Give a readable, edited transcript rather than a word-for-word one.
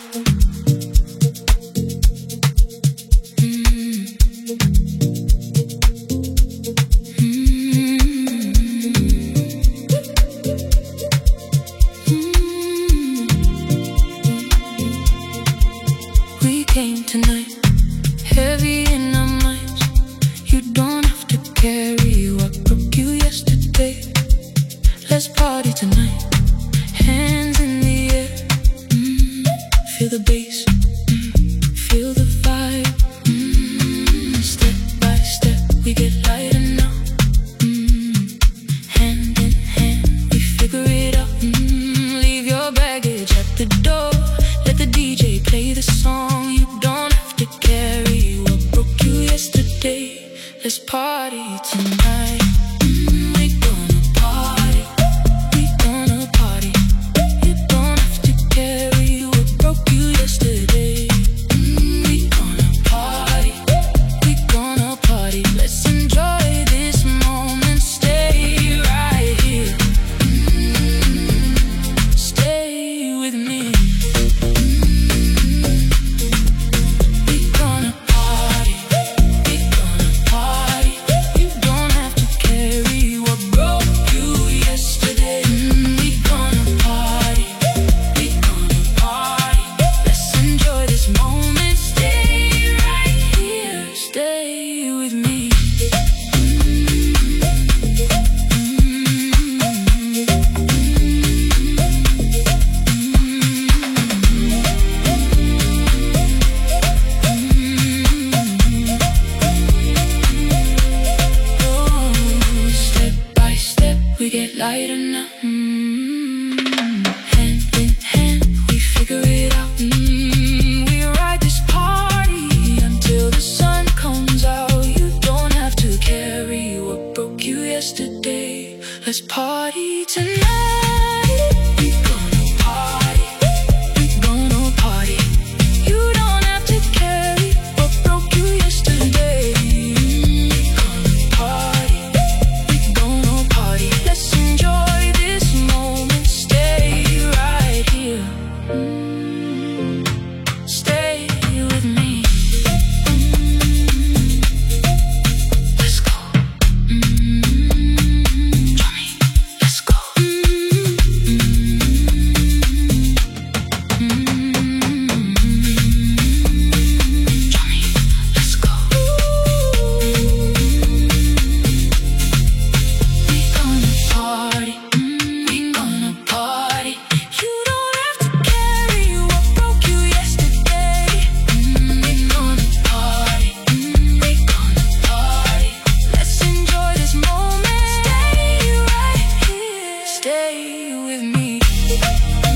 We came tonight, heavy in our minds. You don't have to carry what broke you yesterday. Let's party tonight, hands in the air. Feel the bass, feel the vibe. Step by step, we get lighter now. Hand in hand, we figure it out. Leave your baggage at the door. Let the DJ play the song. You don't have to carry what broke you yesterday. Let's party tonight. We gonna party. We gonna party. You don't have to carry what broke you yesterday. We gonna party. We gonna party. Let's enjoy this moment. Stay right here. Stay with me. We gonna party. We gonna party. You don't have to carry what broke you yesterday. We gonna party. We gonna party. Let's enjoy this moment. Stay right here. Stay with me. Oh, step by step, we get lighter now. Hand in hand, we figure it out. We ride this party until the sun comes out. You don't have to carry what broke you yesterday. Let's party tonight. We gonna party. We gonna party. You don't have to carry what broke you yesterday. We gonna party. We gonna party. Let's enjoy this moment. Stay right here. Stay with me. Let's go. Johnny, let's go. Johnny, let's go. We gonna party. We gonna party. You don't have to carry what broke you yesterday. We gonna party. We gonna party. Let's enjoy this moment. Stay right here. Stay with me.